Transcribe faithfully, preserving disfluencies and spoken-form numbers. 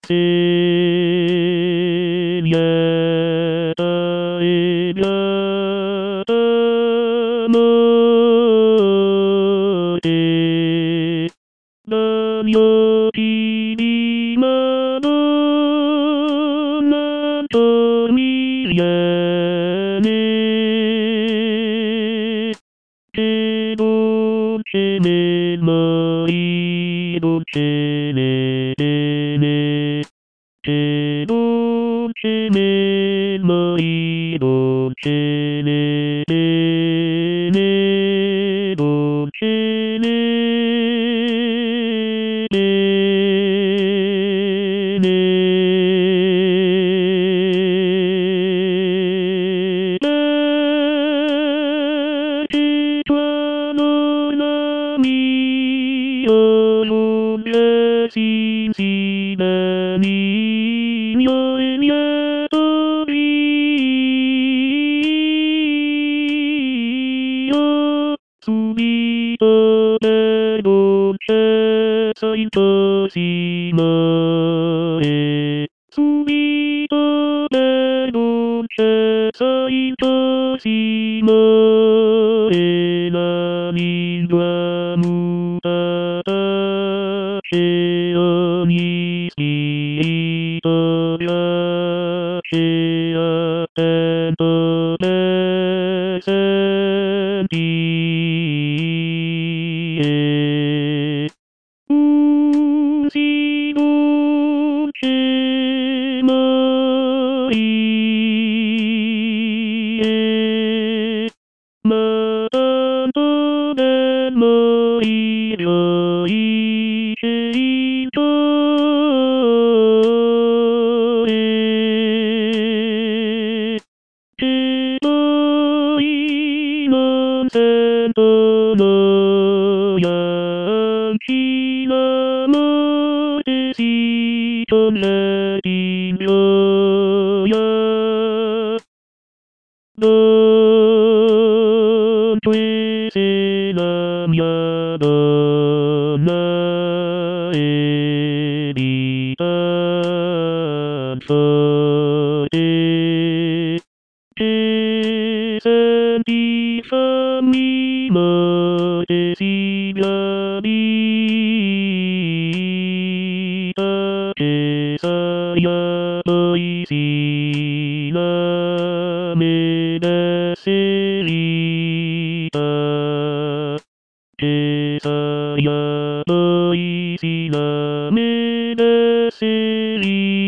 Seria ella amore Danio ti Madonna mi viene che dolce nel mai dolce nel che dolce nel mai dolce nel dolce che tua nonna mio lunge sin sinani mio e mio io subito per dolcezza intosima subito per dolcezza intosima e la lingua mutata che ogni spirito piace attento per sentire un sì dolce mai ma tanto del mai gioisce in cuore che poi non sento noia anche la morte si converte in gioia dunque se la mia donna è di tan forte che senti fammi morte si gravita che saia poi si la medesserita che saia poi si la medesserita